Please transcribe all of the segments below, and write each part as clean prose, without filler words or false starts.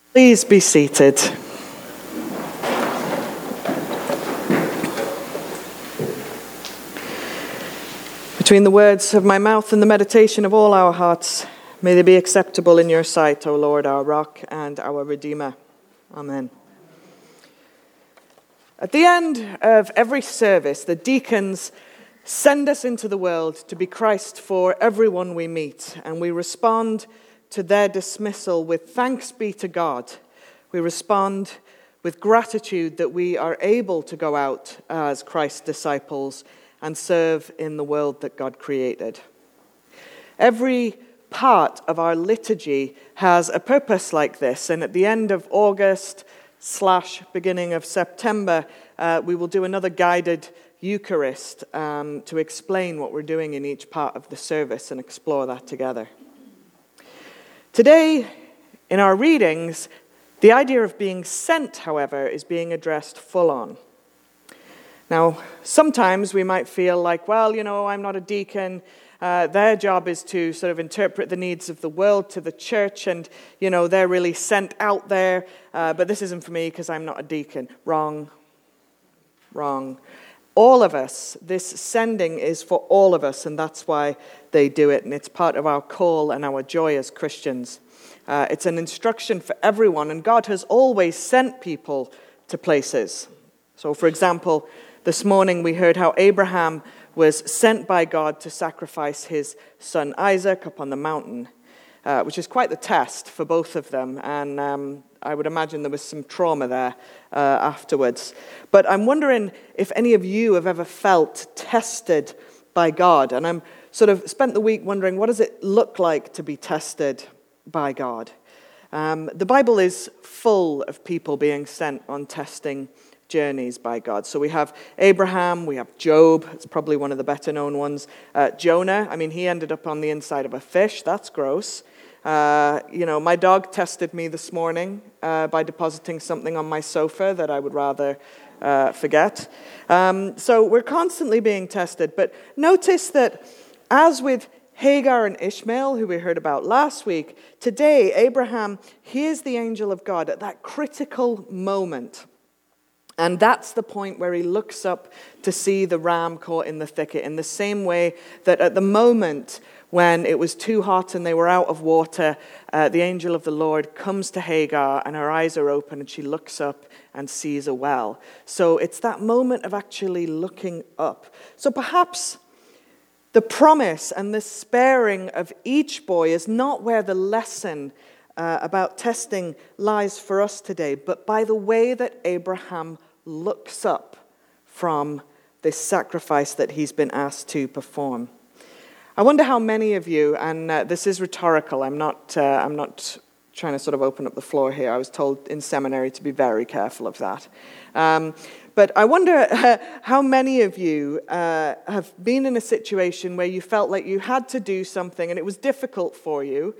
Please be seated. Between the words of my mouth and the meditation of all our hearts, may they be acceptable in your sight, O Lord, our rock and our Redeemer. Amen. At the end of every service, the deacons send us into the world to be Christ for everyone we meet, and we respond to their dismissal with thanks be to God. We respond with gratitude that we are able to go out as Christ's disciples and serve in the world that God created. Every part of our liturgy has a purpose like this, and at the end of August / beginning of September, we will do another guided Eucharist to explain what we're doing in each part of the service and explore that together. Today, in our readings, the idea of being sent, however, is being addressed full on. Now, sometimes we might feel like, well, I'm not a deacon. Their job is to sort of interpret the needs of the world to the church, and, they're really sent out there. But this isn't for me because I'm not a deacon. Wrong. All of us, this sending is for all of us, and that's why they do it, and it's part of our call and our joy as Christians. It's an instruction for everyone, and God has always sent people to places. So, for example, this morning we heard how Abraham was sent by God to sacrifice his son Isaac up on the mountain, which is quite the test for both of them, and I would imagine there was some trauma there afterwards. But I'm wondering if any of you have ever felt tested by God, and I'm sort of spent the week wondering, what does it look like to be tested by God? The Bible is full of people being sent on testing journeys by God. So we have Abraham, we have Job, it's probably one of the better known ones. Jonah, he ended up on the inside of a fish, that's gross. My dog tested me this morning by depositing something on my sofa that I would rather forget. So we're constantly being tested, but notice that as with Hagar and Ishmael, who we heard about last week, today Abraham hears the angel of God at that critical moment. And that's the point where he looks up to see the ram caught in the thicket, in the same way that at the moment when it was too hot and they were out of water, the angel of the Lord comes to Hagar and her eyes are open and she looks up and sees a well. So it's that moment of actually looking up. So perhaps the promise and the sparing of each boy is not where the lesson about testing lies for us today, but by the way that Abraham looks up from this sacrifice that he's been asked to perform. I wonder how many of you, and this is rhetorical, I'm not trying to sort of open up the floor here. I was told in seminary to be very careful of that. But I wonder how many of you have been in a situation where you felt like you had to do something and it was difficult for you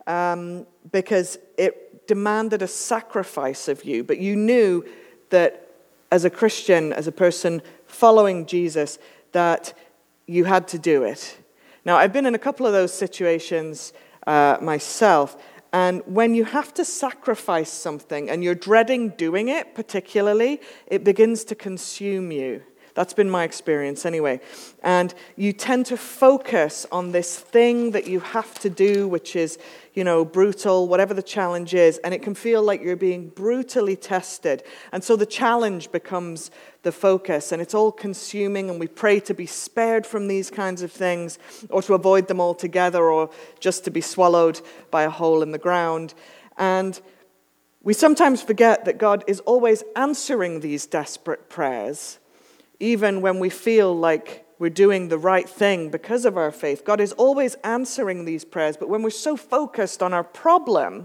because it demanded a sacrifice of you, but you knew that as a Christian, as a person following Jesus, that you had to do it. Now, I've been in a couple of those situations myself, and when you have to sacrifice something and you're dreading doing it particularly, it begins to consume you. That's been my experience anyway. And you tend to focus on this thing that you have to do, which is, brutal, whatever the challenge is, and it can feel like you're being brutally tested. And so the challenge becomes the focus, and it's all consuming, and we pray to be spared from these kinds of things, or to avoid them altogether, or just to be swallowed by a hole in the ground. And we sometimes forget that God is always answering these desperate prayers, even when we feel like we're doing the right thing because of our faith. God is always answering these prayers, but when we're so focused on our problem,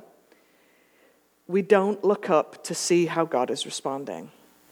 we don't look up to see how God is responding.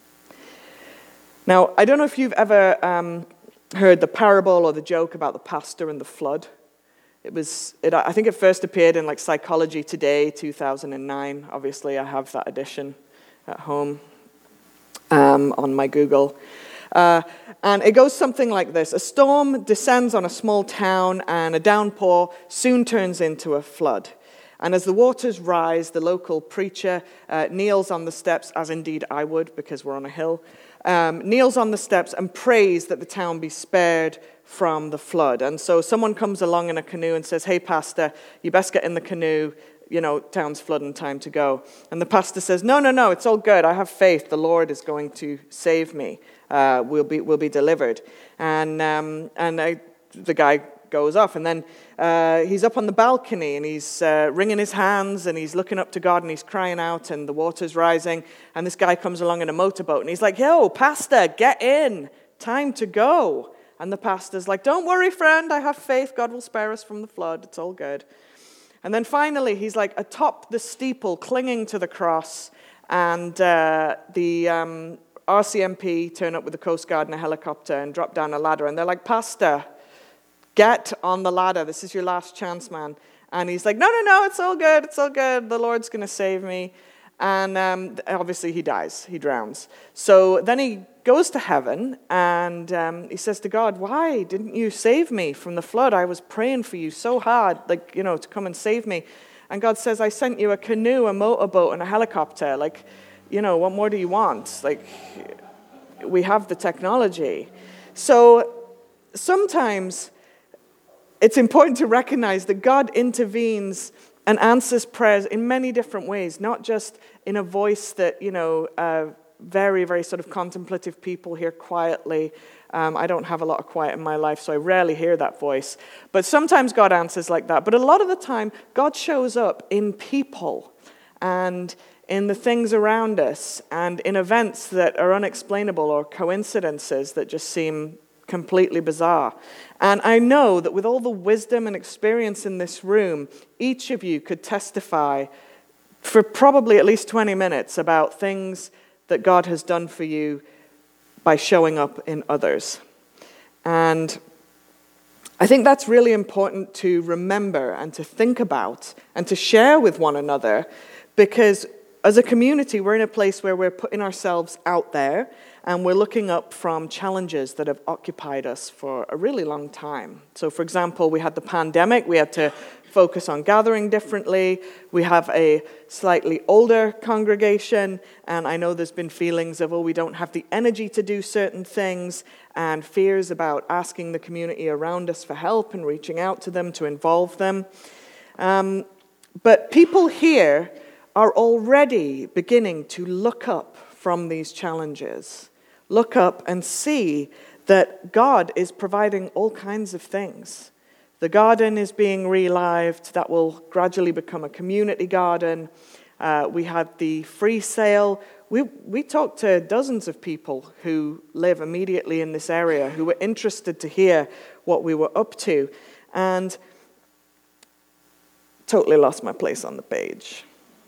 Now, I don't know if you've ever heard the parable or the joke about the pastor and the flood. I think it first appeared in Psychology Today, 2009. Obviously, I have that edition at home on my Google. And it goes something like this. A storm descends on a small town, and a downpour soon turns into a flood. And as the waters rise, the local preacher kneels on the steps, as indeed I would because we're on a hill, kneels on the steps and prays that the town be spared from the flood. And so someone comes along in a canoe and says, "Hey, pastor, you best get in the canoe. Town's flooding, time to go." And the pastor says, No, it's all good. I have faith. The Lord is going to save me. We'll be delivered. And the guy goes off, and then he's up on the balcony, and he's wringing his hands, and he's looking up to God, and he's crying out, and the water's rising, and this guy comes along in a motorboat, and he's like, "Yo, pastor, get in. Time to go." And the pastor's like, "Don't worry, friend. I have faith. God will spare us from the flood. It's all good." And then finally, he's like atop the steeple, clinging to the cross, and the RCMP turn up with the Coast Guard and a helicopter and drop down a ladder. And they're like, "Pastor, get on the ladder. This is your last chance, man." And he's like, No, it's all good. It's all good. The Lord's going to save me. And obviously he dies. He drowns. So then he goes to heaven, and he says to God, "Why didn't you save me from the flood? I was praying for you so hard, to come and save me." And God says, "I sent you a canoe, a motorboat, and a helicopter. What more do you want? We have the technology." So sometimes it's important to recognize that God intervenes and answers prayers in many different ways, not just in a voice that, very, very sort of contemplative people hear quietly. I don't have a lot of quiet in my life, so I rarely hear that voice. But sometimes God answers like that. But a lot of the time, God shows up in people and in the things around us and in events that are unexplainable or coincidences that just seem completely bizarre. And I know that with all the wisdom and experience in this room, each of you could testify for probably at least 20 minutes about things that God has done for you by showing up in others. And I think that's really important to remember and to think about and to share with one another, because as a community, we're in a place where we're putting ourselves out there and we're looking up from challenges that have occupied us for a really long time. So, for example, we had the pandemic. We had to focus on gathering differently. We have a slightly older congregation, and I know there's been feelings of, we don't have the energy to do certain things, and fears about asking the community around us for help and reaching out to them to involve them. But people here are already beginning to look up from these challenges. Look up and see that God is providing all kinds of things. The garden is being relived. That will gradually become a community garden. We had the free sale. We talked to dozens of people who live immediately in this area who were interested to hear what we were up to. And totally lost my place on the page.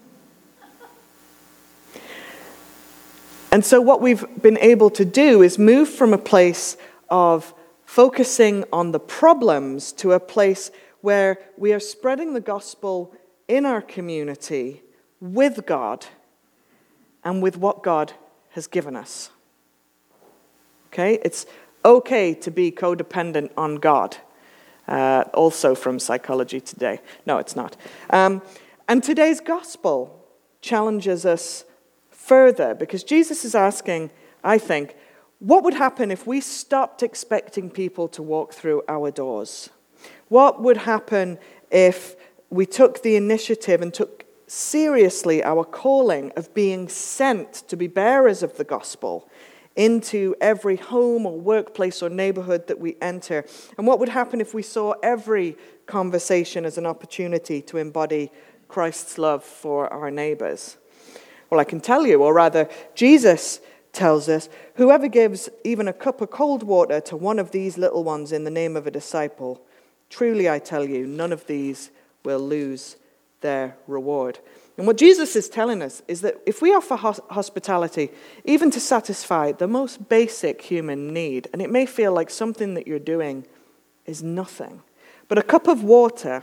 And so what we've been able to do is move from a place of focusing on the problems to a place where we are spreading the gospel in our community with God and with what God has given us. Okay? It's okay to be codependent on God. Also from Psychology Today. No, it's not. And today's gospel challenges us further, because Jesus is asking, I think, what would happen if we stopped expecting people to walk through our doors? What would happen if we took the initiative and took seriously our calling of being sent to be bearers of the gospel into every home or workplace or neighborhood that we enter? And what would happen if we saw every conversation as an opportunity to embody Christ's love for our neighbors? Well, I can tell you, or rather, Jesus tells us, whoever gives even a cup of cold water to one of these little ones in the name of a disciple, truly I tell you, none of these will lose their reward. And what Jesus is telling us is that if we offer hospitality, even to satisfy the most basic human need, and it may feel like something that you're doing is nothing, but with a cup of water,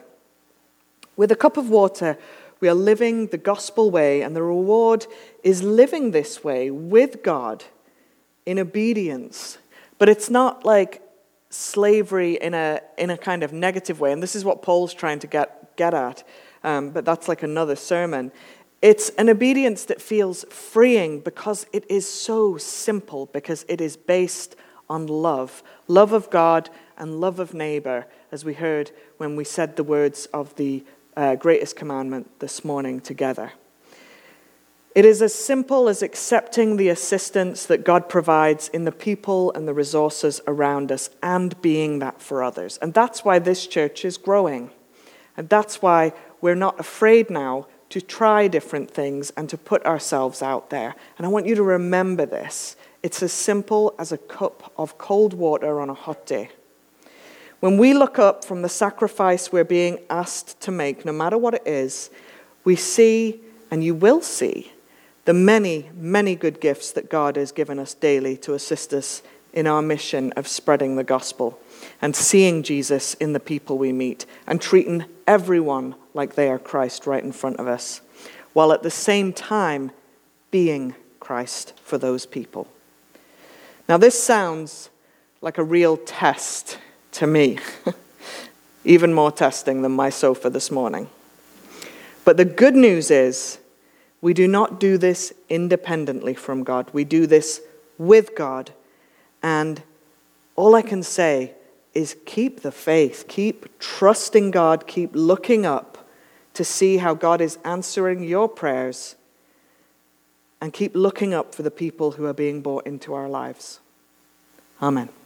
we are living the gospel way, and the reward is living this way with God in obedience. But it's not like slavery in a kind of negative way, and this is what Paul's trying to get at. but that's like another sermon. It's an obedience that feels freeing because it is so simple, because it is based on love of God and love of neighbor, as we heard when we said the words of the greatest commandment this morning together. It is as simple as accepting the assistance that God provides in the people and the resources around us and being that for others. And that's why this church is growing. And that's why we're not afraid now to try different things and to put ourselves out there. And I want you to remember this. It's as simple as a cup of cold water on a hot day. When we look up from the sacrifice we're being asked to make, no matter what it is, we see, and you will see, the many, many good gifts that God has given us daily to assist us in our mission of spreading the gospel and seeing Jesus in the people we meet and treating everyone like they are Christ right in front of us, while at the same time being Christ for those people. Now, this sounds like a real test to me, even more testing than my sofa this morning. But the good news is we do not do this independently from God. We do this with God. And all I can say is keep the faith, keep trusting God, keep looking up to see how God is answering your prayers, and keep looking up for the people who are being brought into our lives. Amen.